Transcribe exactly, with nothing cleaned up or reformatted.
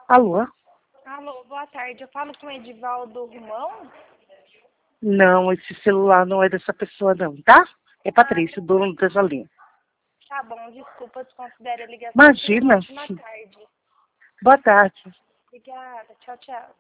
Alô? Alô, boa tarde. Eu falo com o Edivaldo Romão? Não, esse celular não é dessa pessoa não, tá? É Patrícia, dono dessa linha. Tá bom, desculpa, desconsidere a ligação. Tenha uma Imagina. ótima tarde. Boa tarde. Obrigada, tchau, tchau.